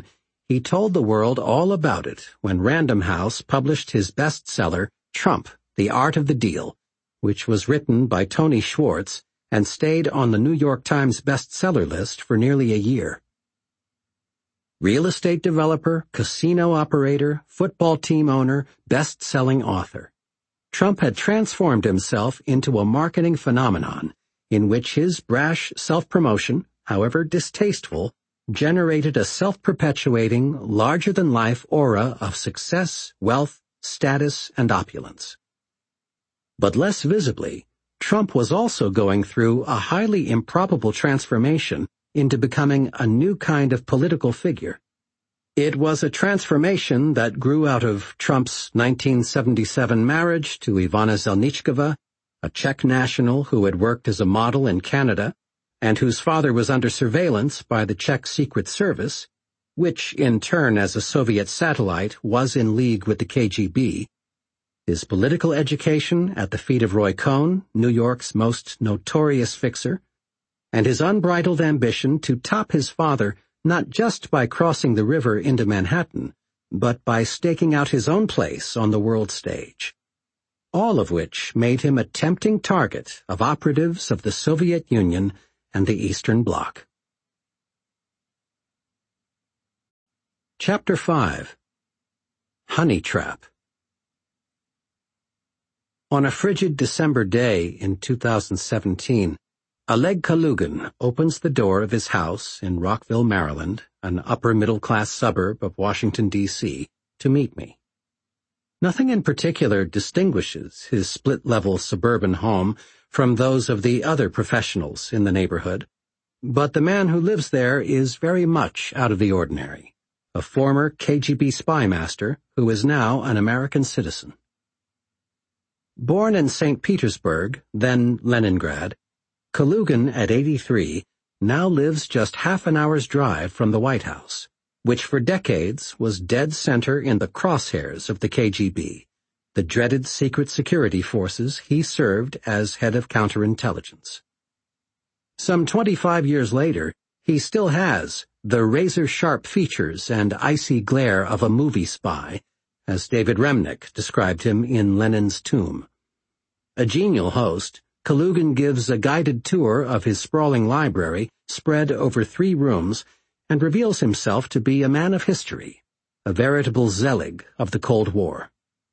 Speaker 1: he told the world all about it when Random House published his bestseller, Trump, The Art of the Deal, which was written by Tony Schwartz and stayed on the New York Times bestseller list for nearly a year. Real estate developer, casino operator, football team owner, best-selling author. Trump had transformed himself into a marketing phenomenon in which his brash self-promotion, however distasteful, generated a self-perpetuating, larger-than-life aura of success, wealth, status, and opulence. But less visibly, Trump was also going through a highly improbable transformation into becoming a new kind of political figure. It was a transformation that grew out of Trump's 1977 marriage to Ivana Zelničková, a Czech national who had worked as a model in Canada and whose father was under surveillance by the Czech Secret Service, which in turn as a Soviet satellite was in league with the KGB, his political education at the feet of Roy Cohn, New York's most notorious fixer, and his unbridled ambition to top his father not just by crossing the river into Manhattan, but by staking out his own place on the world stage. All of which made him a tempting target of operatives of the Soviet Union and the Eastern Bloc. Chapter 5. Honey Trap. On a frigid December day in 2017, Oleg Kalugin opens the door of his house in Rockville, Maryland, an upper-middle-class suburb of Washington, D.C., to meet me. Nothing in particular distinguishes his split-level suburban home from those of the other professionals in the neighborhood, but the man who lives there is very much out of the ordinary, a former KGB spy master who is now an American citizen. Born in St. Petersburg, then Leningrad, Kalugin, at 83, now lives just half an hour's drive from the White House, which for decades was dead center in the crosshairs of the KGB, the dreaded secret security forces he served as head of counterintelligence. Some 25 years later, he still has the razor-sharp features and icy glare of a movie spy, as David Remnick described him in Lenin's Tomb. A genial host, Kalugin gives a guided tour of his sprawling library spread over 3 rooms and reveals himself to be a man of history, a veritable Zelig of the Cold War.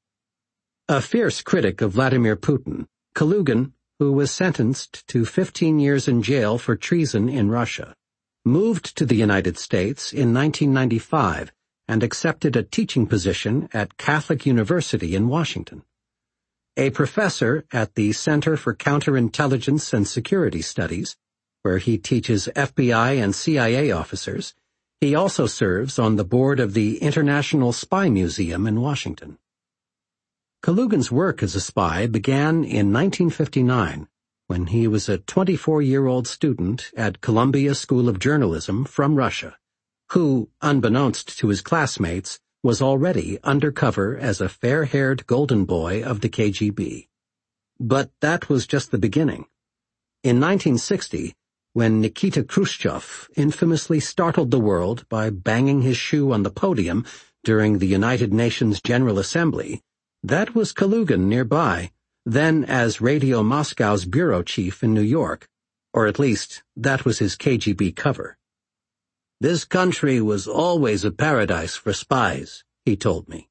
Speaker 1: A fierce critic of Vladimir Putin, Kalugin, who was sentenced to 15 years in jail for treason in Russia, moved to the United States in 1995 and accepted a teaching position at Catholic University in Washington. A professor at the Center for Counterintelligence and Security Studies, where he teaches FBI and CIA officers, he also serves on the board of the International Spy Museum in Washington. Kalugin's work as a spy began in 1959, when he was a 24-year-old student at Columbia School of Journalism from Russia, who, unbeknownst to his classmates, was already undercover as a fair-haired golden boy of the KGB. But that was just the beginning. In 1960, when Nikita Khrushchev infamously startled the world by banging his shoe on the podium during the United Nations General Assembly, that was Kalugin nearby, then as Radio Moscow's bureau chief in New York, or at least that was his KGB cover. "This country was always a paradise for spies," he told me.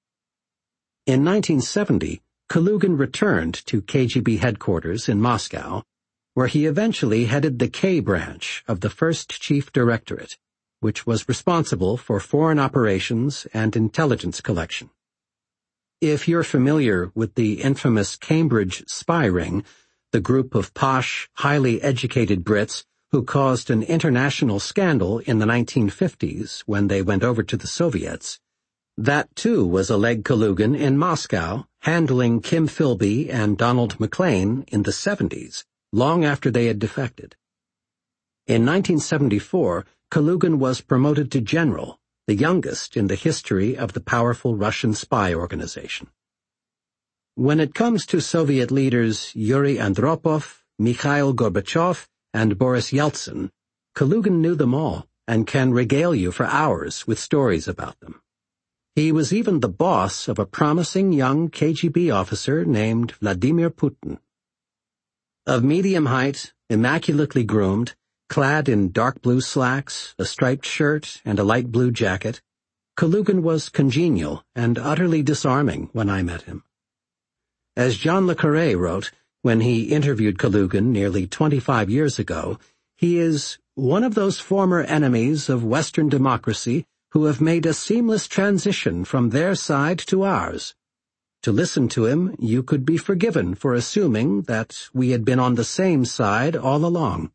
Speaker 1: In 1970, Kalugin returned to KGB headquarters in Moscow, where he eventually headed the K branch of the First Chief Directorate, which was responsible for foreign operations and intelligence collection. If you're familiar with the infamous Cambridge spy ring, the group of posh, highly educated Brits who caused an international scandal in the 1950s when they went over to the Soviets, that too was Oleg Kalugin in Moscow, handling Kim Philby and Donald McLean in the 70s, long after they had defected. In 1974, Kalugin was promoted to general, the youngest in the history of the powerful Russian spy organization. When it comes to Soviet leaders Yuri Andropov, Mikhail Gorbachev, and Boris Yeltsin, Kalugin knew them all and can regale you for hours with stories about them. He was even the boss of a promising young KGB officer named Vladimir Putin. Of medium height, immaculately groomed, clad in dark blue slacks, a striped shirt, and a light blue jacket, Kalugin was congenial and utterly disarming when I met him. As John le Carré wrote, when he interviewed Kalugin nearly 25 years ago, he is one of those former enemies of Western democracy who have made a seamless transition from their side to ours. To listen to him, you could be forgiven for assuming that we had been on the same side all along.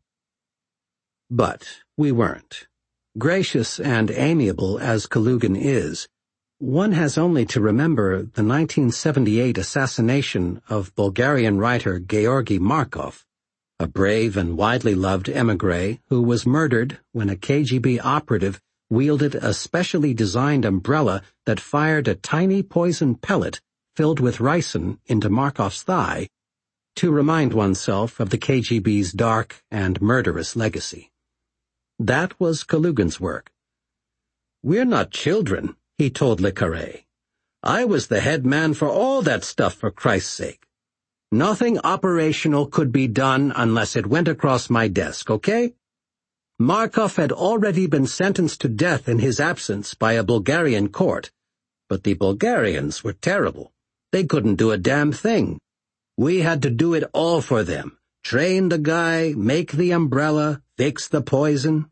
Speaker 1: But we weren't. Gracious and amiable as Kalugin is, one has only to remember the 1978 assassination of Bulgarian writer Georgy Markov, a brave and widely loved émigré who was murdered when a KGB operative wielded a specially designed umbrella that fired a tiny poison pellet filled with ricin into Markov's thigh, to remind oneself of the KGB's dark and murderous legacy. That was Kalugin's work. "We're not children," he told Le Carré. "I was the head man for all that stuff, for Christ's sake. Nothing operational could be done unless it went across my desk, okay? Markov had already been sentenced to death in his absence by a Bulgarian court, but the Bulgarians were terrible. They couldn't do a damn thing. We had to do it all for them. Train the guy, make the umbrella, fix the poison."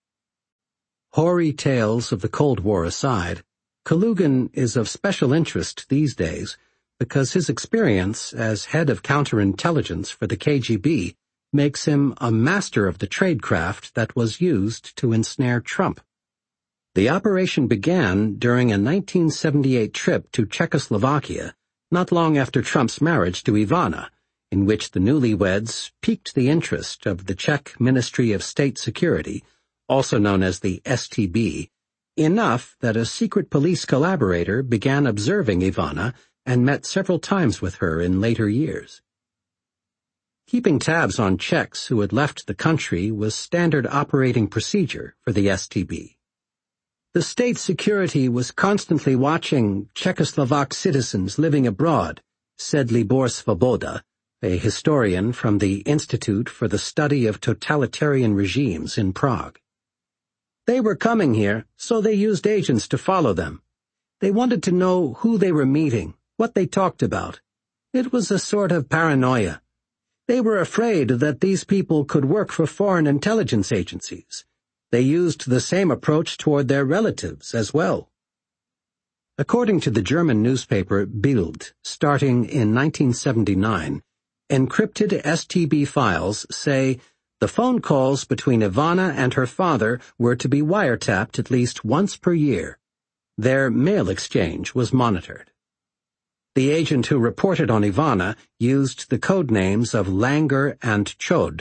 Speaker 1: Hoary tales of the Cold War aside, Kalugin is of special interest these days because his experience as head of counterintelligence for the KGB makes him a master of the tradecraft that was used to ensnare Trump. The operation began during a 1978 trip to Czechoslovakia, not long after Trump's marriage to Ivana, in which the newlyweds piqued the interest of the Czech Ministry of State Security, also known as the STB, enough that a secret police collaborator began observing Ivana and met several times with her in later years. Keeping tabs on Czechs who had left the country was standard operating procedure for the STB. The state security was constantly watching Czechoslovak citizens living abroad, said Libor Svoboda, a historian from the Institute for the Study of Totalitarian Regimes in Prague. They were coming here, so they used agents to follow them. They wanted to know who they were meeting, what they talked about. It was a sort of paranoia. They were afraid that these people could work for foreign intelligence agencies. They used the same approach toward their relatives as well. According to the German newspaper Bild, starting in 1979, encrypted STB files say the phone calls between Ivana and her father were to be wiretapped at least once per year. Their mail exchange was monitored. The agent who reported on Ivana used the code names of Langer and Chod.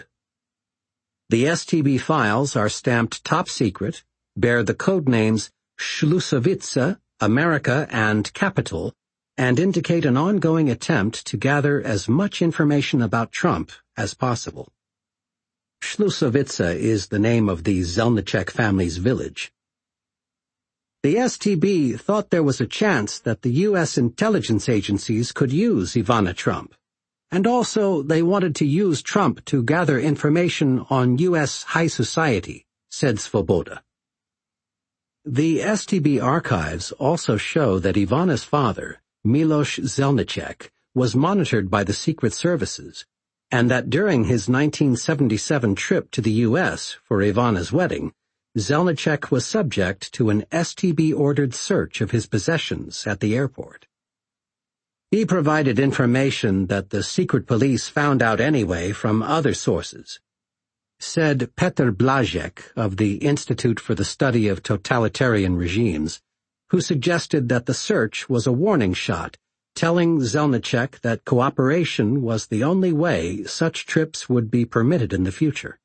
Speaker 1: The STB files are stamped top secret, bear the code names Schlusowice, America, and Capital, and indicate an ongoing attempt to gather as much information about Trump as possible. Schlusowice is the name of the Zelnicek family's village. The STB thought there was a chance that the U.S. intelligence agencies could use Ivana Trump, and also they wanted to use Trump to gather information on U.S. high society, said Svoboda. The STB archives also show that Ivana's father, Miloš Zelnicek, was monitored by the Secret Services, and that during his 1977 trip to the U.S. for Ivana's wedding, Zelnicek was subject to an STB-ordered search of his possessions at the airport. He provided information that the secret police found out anyway from other sources, said Petr Blazek of the Institute for the Study of Totalitarian Regimes, who suggested that the search was a warning shot, telling Zelnicek that cooperation was the only way such trips would be permitted in the future.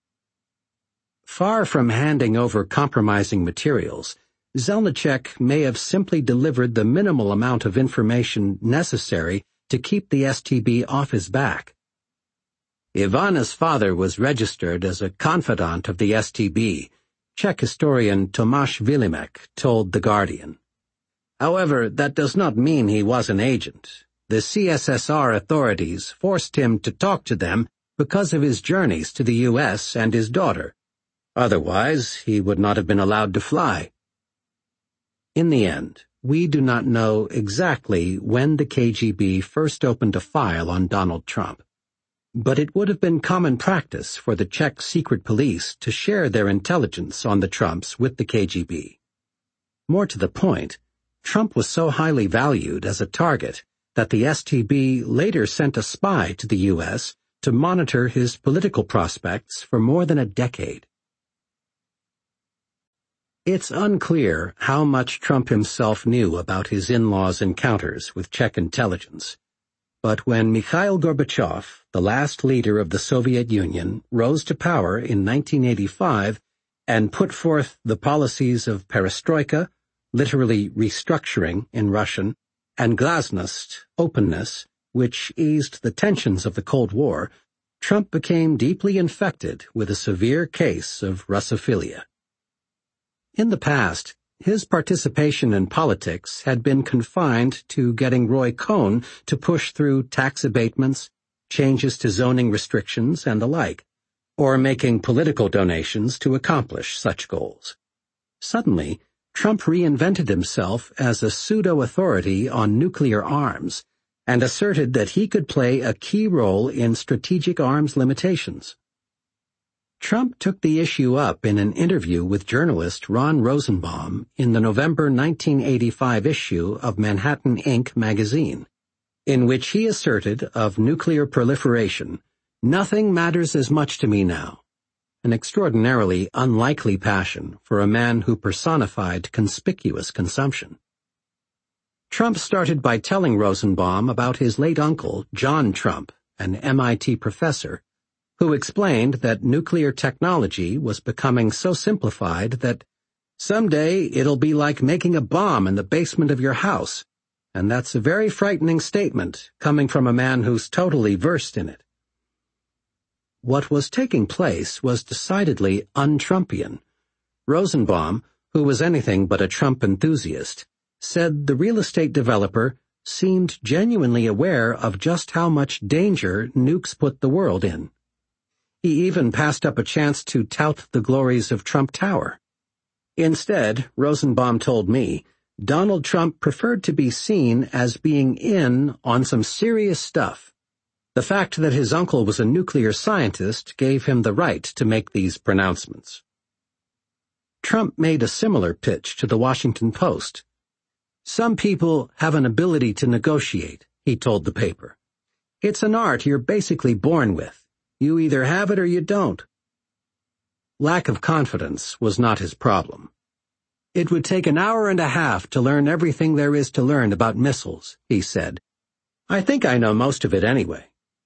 Speaker 1: Far from handing over compromising materials, Zelnicek may have simply delivered the minimal amount of information necessary to keep the STB off his back. Ivana's father was registered as a confidant of the STB, Czech historian Tomáš Vilimek told The Guardian. However, that does not mean he was an agent. The CSSR authorities forced him to talk to them because of his journeys to the U.S. and his daughter. Otherwise, he would not have been allowed to fly. In the end, we do not know exactly when the KGB first opened a file on Donald Trump. But it would have been common practice for the Czech secret police to share their intelligence on the Trumps with the KGB. More to the point, Trump was so highly valued as a target that the STB later sent a spy to the U.S. to monitor his political prospects for more than a decade. It's unclear how much Trump himself knew about his in-laws' encounters with Czech intelligence. But when Mikhail Gorbachev, the last leader of the Soviet Union, rose to power in 1985 and put forth the policies of perestroika, literally restructuring in Russian, and glasnost, openness, which eased the tensions of the Cold War, Trump became deeply infected with a severe case of Russophilia. In the past, his participation in politics had been confined to getting Roy Cohn to push through tax abatements, changes to zoning restrictions, and the like, or making political donations to accomplish such goals. Suddenly, Trump reinvented himself as a pseudo-authority on nuclear arms and asserted that he could play a key role in strategic arms limitations. Trump took the issue up in an interview with journalist Ron Rosenbaum in the November 1985 issue of Manhattan Inc. magazine, in which he asserted of nuclear proliferation, "Nothing matters as much to me now," an extraordinarily unlikely passion for a man who personified conspicuous consumption. Trump started by telling Rosenbaum about his late uncle, John Trump, an MIT professor, who explained that nuclear technology was becoming so simplified that someday it'll be like making a bomb in the basement of your house, and that's a very frightening statement coming from a man who's totally versed in it. What was taking place was decidedly un-Trumpian. Rosenbaum, who was anything but a Trump enthusiast, said the real estate developer seemed genuinely aware of just how much danger nukes put the world in. He even passed up a chance to tout the glories of Trump Tower. Instead, Rosenbaum told me, Donald Trump preferred to be seen as being in on some serious stuff. The fact that his uncle was a nuclear scientist gave him the right to make these pronouncements. Trump made a similar pitch to the Washington Post. "Some people have an ability to negotiate," he told the paper. "It's an art you're basically born with. You either have it or you don't." Lack of confidence was not his problem. "It would take an hour and a half to learn everything there is to learn about missiles," he said. "I think I know most of it anyway."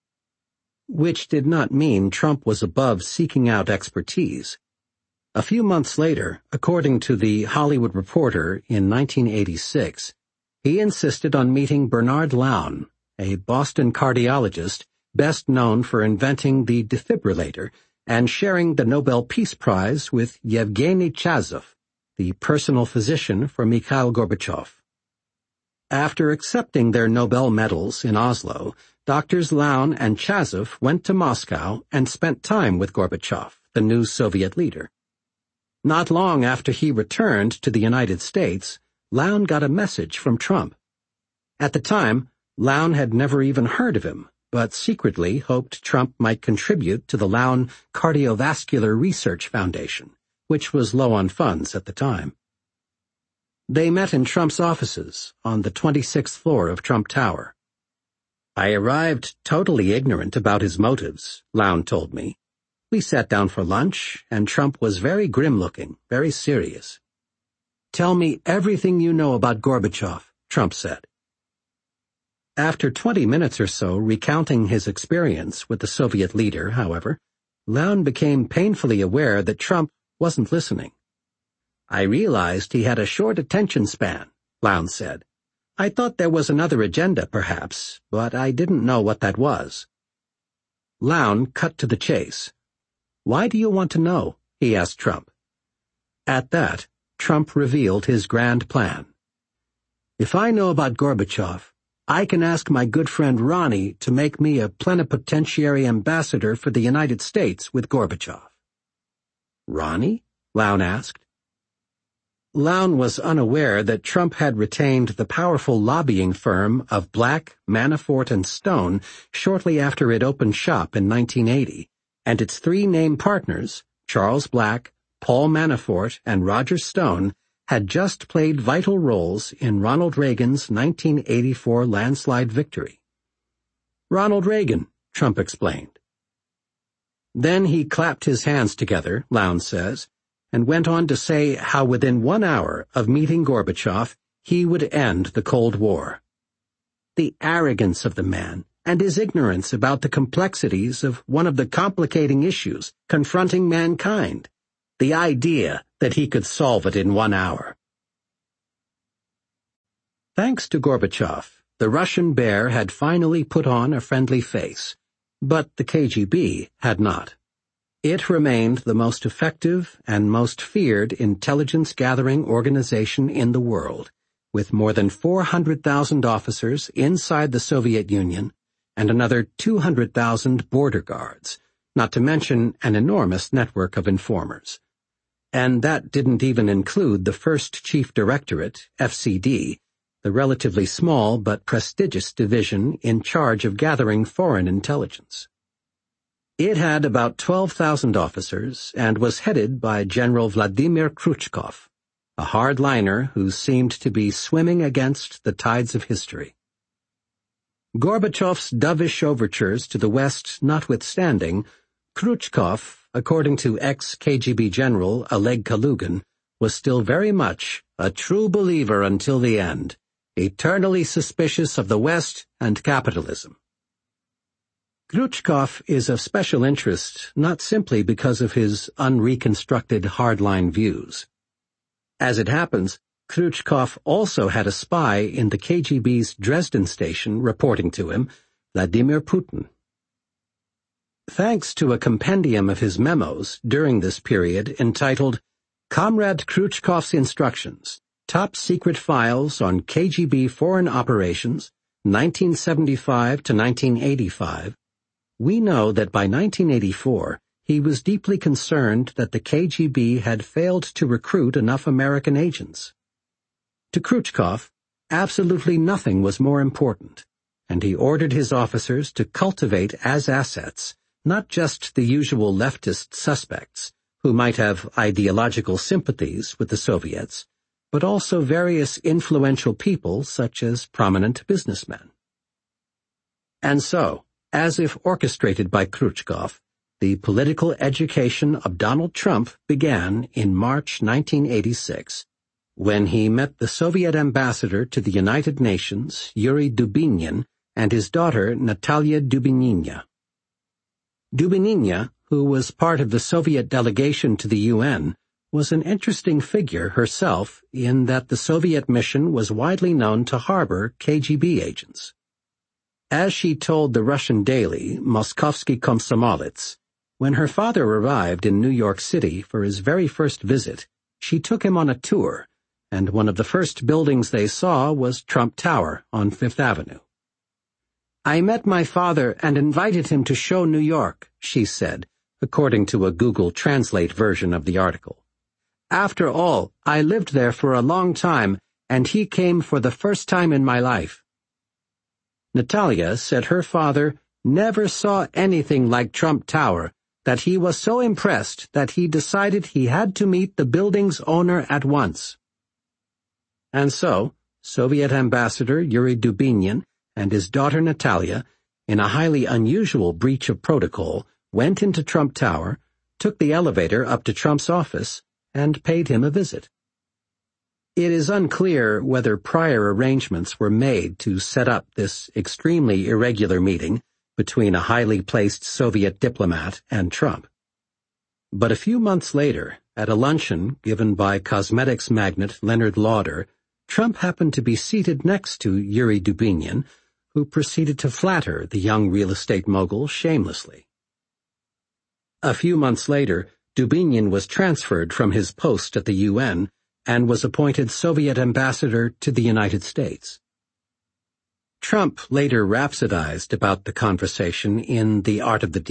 Speaker 1: Which did not mean Trump was above seeking out expertise. A few months later, according to the Hollywood Reporter in 1986, he insisted on meeting Bernard Lown, a Boston cardiologist best known for inventing the defibrillator and sharing the Nobel Peace Prize with Yevgeny Chazov, the personal physician for Mikhail Gorbachev. After accepting their Nobel medals in Oslo, Drs. Lown and Chazov went to Moscow and spent time with Gorbachev, the new Soviet leader. Not long after he returned to the United States, Lown got a message from Trump. At the time, Lown had never even heard of him, but secretly hoped Trump might contribute to the Lown Cardiovascular Research Foundation, which was low on funds at the time. They met in Trump's offices on the 26th floor of Trump Tower. "I arrived totally ignorant about his motives," Lown told me. "We sat down for lunch, and Trump was very grim-looking, very serious. 'Tell me everything you know about Gorbachev,' Trump said. After 20 minutes or so recounting his experience with the Soviet leader, however, Lown became painfully aware that Trump wasn't listening. "I realized he had a short attention span," Lown said. "I thought there was another agenda, perhaps, but I didn't know what that was." Lown cut to the chase. "Why do you want to know?" he asked Trump. At that, Trump revealed his grand plan. "If I know about Gorbachev, I can ask my good friend Ronnie to make me a plenipotentiary ambassador for the United States with Gorbachev." "Ronnie?" Lown asked. Lown was unaware that Trump had retained the powerful lobbying firm of Black, Manafort, and Stone shortly after it opened shop in 1980, and its three name partners, Charles Black, Paul Manafort, and Roger Stone, had just played vital roles in Ronald Reagan's 1984 landslide victory. "Ronald Reagan," Trump explained. Then he clapped his hands together, Lown says, and went on to say how within 1 hour of meeting Gorbachev, he would end the Cold War. The arrogance of the man, and his ignorance about the complexities of one of the complicating issues confronting mankind, the idea that he could solve it in 1 hour. Thanks to Gorbachev, the Russian bear had finally put on a friendly face, but the KGB had not. It remained the most effective and most feared intelligence-gathering organization in the world, with more than 400,000 officers inside the Soviet Union and another 200,000 border guards, not to mention an enormous network of informers. And that didn't even include the First Chief Directorate, FCD, the relatively small but prestigious division in charge of gathering foreign intelligence. It had about 12,000 officers and was headed by General Vladimir Khrushchev, a hardliner who seemed to be swimming against the tides of history. Gorbachev's dovish overtures to the West notwithstanding, Khrushchev, according to ex-KGB General Oleg Kalugin, was still very much a true believer until the end, eternally suspicious of the West and capitalism. Khrushchev is of special interest not simply because of his unreconstructed hardline views. As it happens, Khrushchev also had a spy in the KGB's Dresden station reporting to him, Vladimir Putin. Thanks to a compendium of his memos during this period entitled Comrade Khrushchev's Instructions, Top Secret Files on KGB Foreign Operations, 1975 to 1985, we know that by 1984, he was deeply concerned that the KGB had failed to recruit enough American agents. To Khrushchev, absolutely nothing was more important, and he ordered his officers to cultivate as assets not just the usual leftist suspects, who might have ideological sympathies with the Soviets, but also various influential people such as prominent businessmen. And so, as if orchestrated by Khrushchev, the political education of Donald Trump began in March 1986, when he met the Soviet ambassador to the United Nations, Yuri Dubinin, and his daughter Natalia Dubinina. Dubinina, who was part of the Soviet delegation to the UN, was an interesting figure herself in that the Soviet mission was widely known to harbor KGB agents. As she told the Russian daily Moskovsky Komsomolets, when her father arrived in New York City for his very first visit, she took him on a tour, and one of the first buildings they saw was Trump Tower on Fifth Avenue. "I met my father and invited him to show New York," she said, according to a Google Translate version of the article. "After all, I lived there for a long time, and he came for the first time in my life." Natalia said her father never saw anything like Trump Tower, that he was so impressed that he decided he had to meet the building's owner at once. And so, Soviet Ambassador Yuri Dubinin and his daughter Natalia, in a highly unusual breach of protocol, went into Trump Tower, took the elevator up to Trump's office, and paid him a visit. It is unclear whether prior arrangements were made to set up this extremely irregular meeting between a highly placed Soviet diplomat and Trump. But a few months later, at a luncheon given by cosmetics magnate Leonard Lauder, Trump happened to be seated next to Yuri Dubinin, who proceeded to flatter the young real estate mogul shamelessly. A few months later, Dubinin was transferred from his post at the UN and was appointed Soviet ambassador to the United States. Trump later rhapsodized about the conversation in The Art of the